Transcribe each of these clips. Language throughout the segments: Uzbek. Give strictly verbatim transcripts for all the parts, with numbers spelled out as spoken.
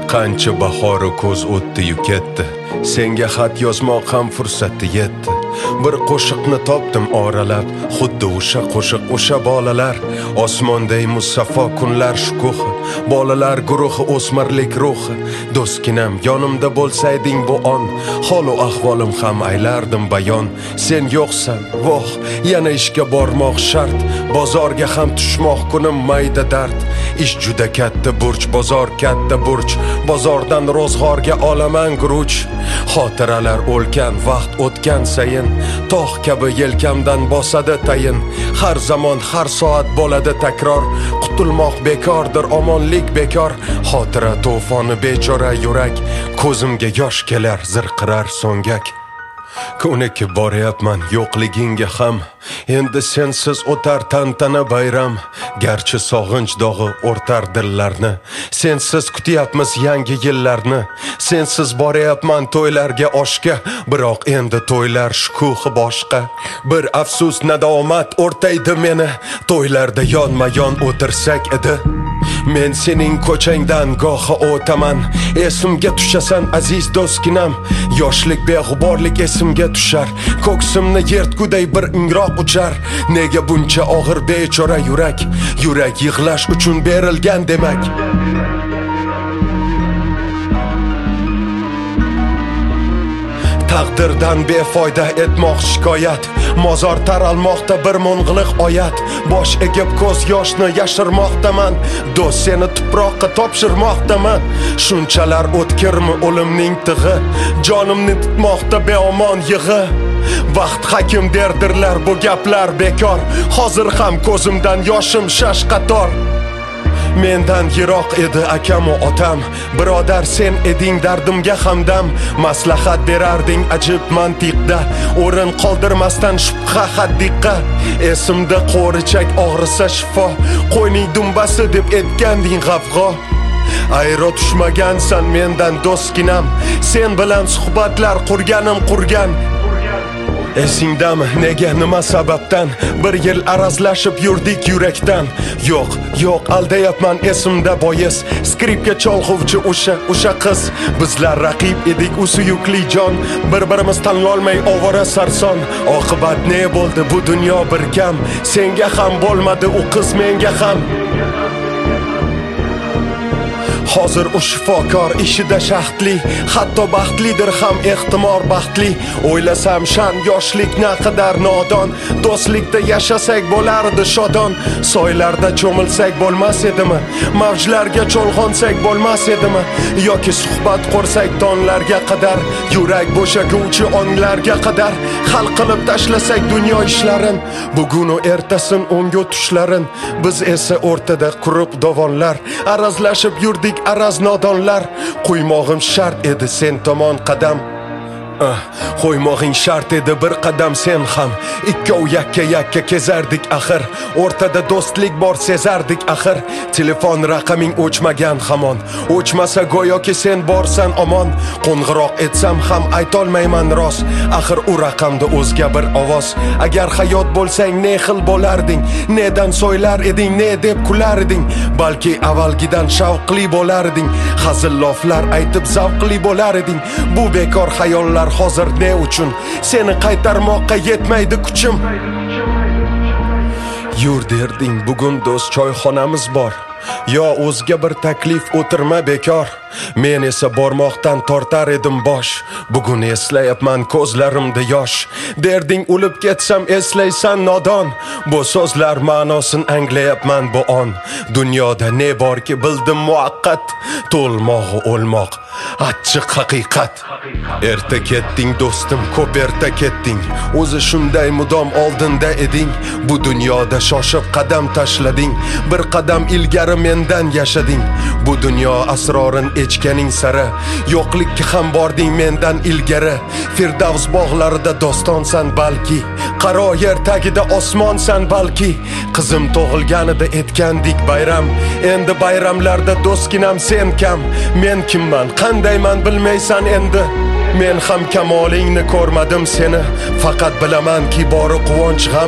Qancha bahoru ko'z o'tdi-yu ketdi, senga xat yozmoq ham fursati yetdi. Bir qo'shiqni topdim oralab, xuddi o'sha qo'shiq o'sha bolalar, osmonday musaffo kunlar shukuhi, bolalar guruhi o'smirlik ruhi. Do'stginam yonimda bo'lsayding bu on, hol-u ahvolim ham aylardim bayon. Sen yo'qsan, voh, yana ishga bormoq shart, bozorga ham tushmoq kunim mayda dard. Ish juda katta burch, bozor katta burch, bozordan ro'zg'orga olaman guruch. Xotiralar o'lkan, vaqt o'tgan sayin, tog' kabi yelkamdan bosadi tayin. Har zamon, har soat bo'ladi takror, qutulmoq bekordir, omonlik bekor. Xotira to'foni bechora yurak, ko'zimga yosh kelar, zirqirar so'ngak. Ko'nikka boryapman yo'qligingga ham, endi sensiz o'tar tantana bayram. Garchi sog'inch dog'i o'rtar dillarni, sensiz kutyapmiz yangi yillarni. Sensiz boryapman to'ylarga oshga, biroq endi to'ylar shukuhi boshqa. Bir afsus nadomat o'rtaydi meni, to'ylarda yonma-yon o'tirsak edi. Men sening ko'changdan gohi o'taman, esimga tushasan aziz do'stginam. Yoshlik beg'uborlik esimga tushar, ko'ksimni yertguday bir ingroq uchar. Nega buncha og'ir bechora yurak, yurak yig'lash uchun berilgan demak. Taqdirdan befoyda etmoq shikoyat, mozor taralmoqda bir mung'liq oyat. Bosh egib ko'z yoshni yashirmoqdaman, do'st seni tuproqqa topshirmoqdaman. Shunchalar o'tkirmi o'limning tig'i, jonimni tutmoqda beomon yig'i. Vaqt hakim derdirlar bu gaplar bekor, hozir ham ko'zimdan yoshim shash qator. Mendan yiroq edi akam va otam, birodar sen eding dardimga hamdam. Maslahat berarding ajib mantiqda, o'rin qoldirmasdan shubha haddiqqa. Esimda qo'richak og'risa shifo, qo'yning dumbasi deb etganding g'avg'o. Ayro tushmagansan mendan do'stginam, sen bilan suhbatlar qurganim qurgan. Esingdami nega nima sababdan bir yil arazlashib yurdik yurakdan? Yo'q, yo'q aldayapman esimda boyis, skripka cholg'uvchi o'sha o'sha qiz. Bizlar raqib edik u suyukli jon, bir-birimiz tanlolmay ovora sarson. Oqibat ne bo'ldi bu dunyo bir kam, senga ham bo'lmadi u qiz menga ham. Hozir u shifokor ishida shaxtli, hatto baxtlidir ham ehtimol baxtli. O'ylasam shan yoshlik naqadar nodon, do'stlikda yashasak bo'lardi shodon. Soylarda cho'milsak bo'lmas edimi, mavjlarga cho'lg'onsak bo'lmas edimi, yoki suhbat qursak tonlarga qadar, yurak bo'shaguvchi onglarga qadar. Hal qilib tashlasak dunyo ishlarin, bugun u ertasin o'ngu tushlarin. Biz esa o'rtada quruq dovonlar, arazlashib yurdik araz nodonlar. Qo'ymog'im shart edi sen tomon qadam, Ah, qo'ymog'ing shart edi bir qadam sen ham. Ikkov yakka yakka kezardik axir, o'rtada do'stlik bor sezardik axir. Telefon raqaming o'chmagan hamon, o'chmasa go'yoki sen borsan omon. Qo'ng'iroq etsam ham aytolmayman rost, axir u raqamda o'zga bir ovoz. Agar hayot bo'lsang ne xil bo'larding, nedan so'ylar eding, ne deb kular eding. Balki avvalgidan shavqli bo'larding, hazil loflar aytib zavqli bo'lar eding. Bu bekor xayollar hozir ne uchun? Seni qaytarmoqqa yetmaydi kuchim. Yur derding, bugun do'st choyxonamiz bor, yo o'zga bir taklif o'tirma bekor. Men esa bormoqdan tortar edim bosh, bugun eslayapman ko'zlarimda yosh. Derding o'lib ketsam eslaysan nodon, bu so'zlar ma'nosini anglayapman bu on. Dunyoda ne borki bildim muvaqqat, to'lmoq o'lmoq achchiq haqiqat. Erta ketding do'stim, ko'p erta ketding, o'zi shunday mudom oldinda eding. Bu dunyoda shoshib qadam tashlading, bir qadam ilgari mendan yashading. Bu dunyo asrorin echkaning sari, yo'qlikka ham bording mendan ilgari. Firdavs bog'larida dostonsan balki, qaro yer tagida osmonsan balki. Qizim tug'ilganida etgandik bayram, endi bayramlarda do'stginam sen kam. Men kimman, qandayman bilmaysan endi. Men ham kamolingni ko'rmadim seni, faqat bilamanki bori quvonch g'am.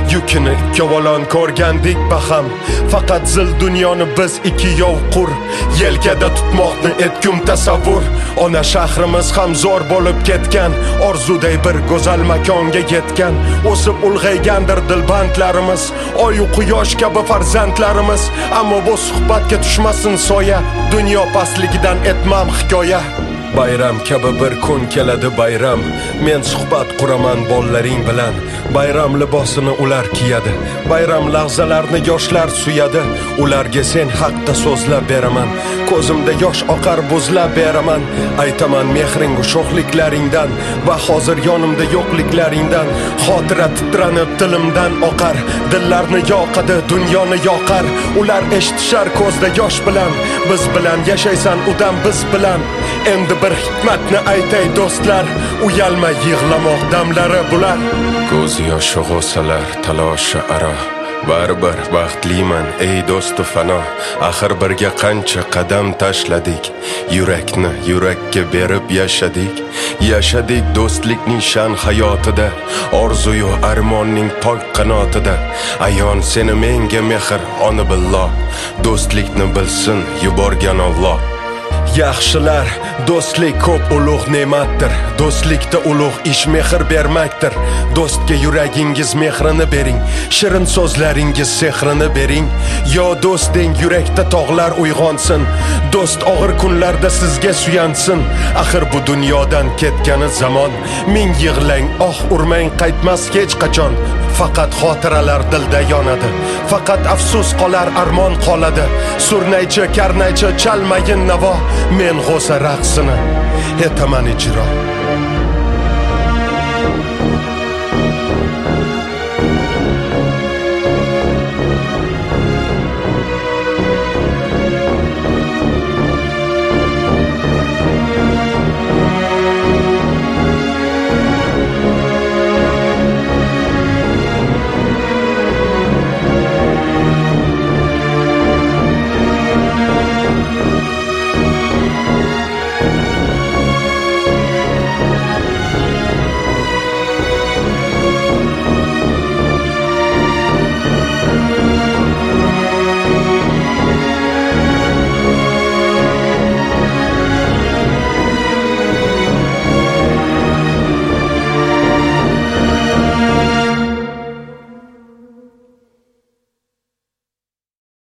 yukini ikkovalon ko'rgandik baham. Faqat zil dunyoni biz ikki yov qur, yelkada tutmoqni etkum tasavvur. Ona shahrimiz ham zo'r bo'lib ketgan, orzuday bir go'zal makonga yetgan. O'sib ulg'aygandir dilbandlarimiz, oy u quyosh kabi farzandlarimiz. Ammo bu suhbatga tushmasin soya, dunyo pastligidan etmam hikoya. Bayram kabi bir kun keladi bayram, men suhbat quraman bollaring bilan. Bayram libosini ular kiyadi, bayram lahzalarni yoshlar suyadi. Ularga sen haqda so'zlab beraman, ko'zimda yosh oqar buzlab beraman. Aytaman mehring sho'xliklaringdan va hozir yonimda yo'qliklaringdan. Xotira titranib tilimdan oqar, dillarni yoqadi, dunyoni yoqar. Ular eshitishar ko'zda yosh bilan, biz bilan yashaysan udam biz bilan. Endi bir hikmatni aytay do'stlar, uyalma yig'lamoq damlari bular. Ko'z yoshi g'osalar taloshi aro, baribir baxtliman ey do'sti fano. Axir birga qancha qadam tashladik, yurakni yurakka berib yashadik. Yashadik do'stlikning shan hayotida, orzu-yu armonning pok qanotida. Ayon seni menga mehr oni billoh, do'stlikni bilsin yuborgan Alloh. Yaxshilar, do'stlik ko'p ulug' ne'matdir. Do'stlikda ulug' ish mehr bermakdir. Do'stga yuragingiz mehrini bering, shirin so'zlaringiz sehrini bering. Yo do'st deng, yurakda tog'lar uyg'onsin, do'st og'ir kunlarda sizga suyansin. Axir bu dunyodan ketgani zamon, ming yig'lang, oh urmang, qaytmas hech qachon. Faqat xotiralar dilda yonadi, faqat afsus qolar, armon qoladi. Surnaychi, karnaychi chalmayin navo, men g'o'sa raqsini etaman ijro.